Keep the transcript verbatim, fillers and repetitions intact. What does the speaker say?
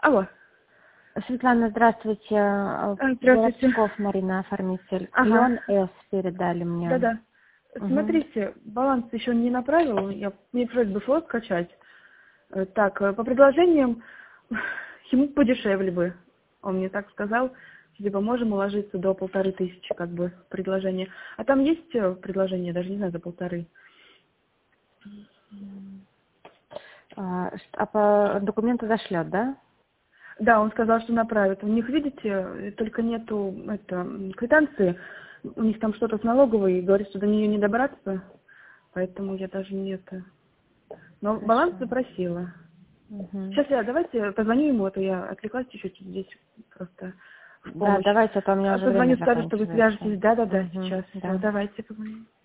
Алло. Светлана, здравствуйте. А, Здравствуйте. Воробчков Марина, оформитель. Ага. Клен С передали мне. Да-да. Угу. Смотрите, баланс еще не направил. Я, мне пришлось бы флот скачать. Э, Так, э, по предложениям, ему подешевле бы. Он мне так сказал, типа можем уложиться до полторы тысячи, как бы, предложение. А там есть э, предложение, даже не знаю, за полторы. А, ш- а по документу зашлет, да? Да, он сказал, что направит. У них, видите, э, только нету это, м, квитанции. У них там что-то с налоговой, и говорит, что до нее не добраться. Поэтому я даже не это... Но баланс Хорошо. запросила. Угу. Сейчас я, давайте позвоню ему, а то я отвлеклась чуть-чуть здесь просто в Да, помощь. давайте, а то у меня А уже время Позвоню, скажу, что вы заканчивается. свяжетесь. Да-да-да, Угу. сейчас. Все, Да. давайте позвоним.